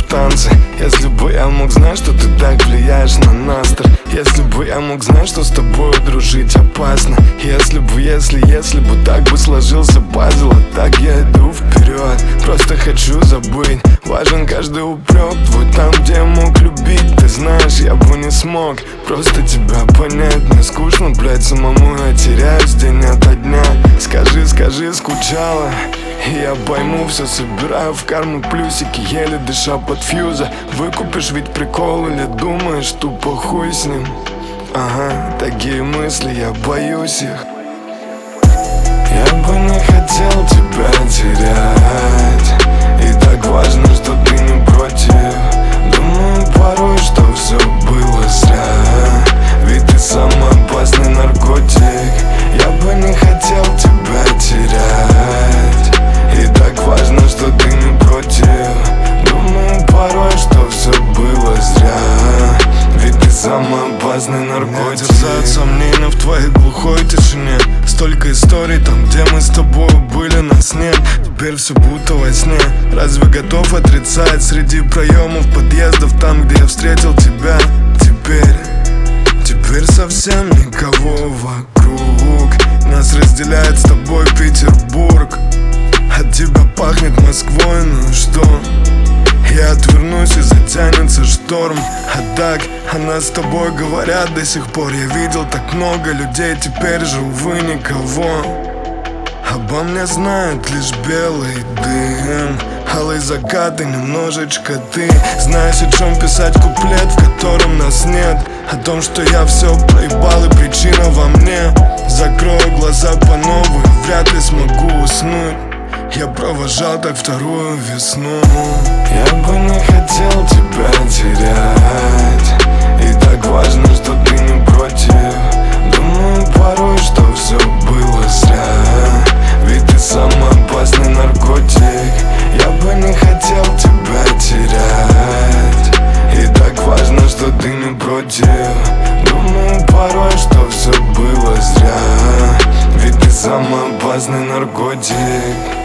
танцы. Если бы я мог знать, что ты так влияешь на настрой. Если бы я мог знать, что с тобой дружить опасно. Если бы так бы сложился пазл. А так я иду вперед, просто хочу забыть. Важен каждый упрек твой там, где я мог любить. Ты знаешь, я бы не смог просто тебя понять. Мне скучно, блядь, самому я теряюсь день ото дня. Скажи, скучала, и я пойму, все собираю в карму плюсики, еле дыша под фьюза. Выкупишь ведь прикол или думаешь, тупо хуй с ним? Ага, такие мысли, я боюсь их. Я бы не хотел тебя терять, и так важно, что ты не против. Думаю порой, что все было зря, ведь ты самый опасный наркотик. Я бы не хотел тебя терять, и так важно, что ты не против. Думаю порой, что все было зря, ведь ты самый опасный наркотик. Терзают сомнения в твоей глухой тишине. Столько историй там, где мы с тобой были, нас нет. Теперь все будто во сне. Разве готов отрицать среди проемов подъездов, там, где я встретил тебя? Теперь совсем никого вокруг. Нас разделяет с тобой Петербург. От тебя пахнет Москвой, ну и что? Я отвернусь и затянется шторм. А так о нас с тобой говорят до сих пор. Я видел так много людей, теперь же, увы, никого. Обо мне знают лишь белый дым, алый закат и немножечко ты. Знаешь, о чем писать куплет, в котором нас нет? О том, что я все проебал и причина во мне. Закрою глаза по новой, вряд ли смогу уснуть. Я провожал так вторую весну. Я бы не хотел тебя терять, и так важно, что ты не против. Думаю порой, что все было зря, ведь ты самый опасный наркотик. Я бы не хотел тебя терять, и так важно, что ты не против. Думаю порой, что все было зря, ведь ты самый опасный наркотик.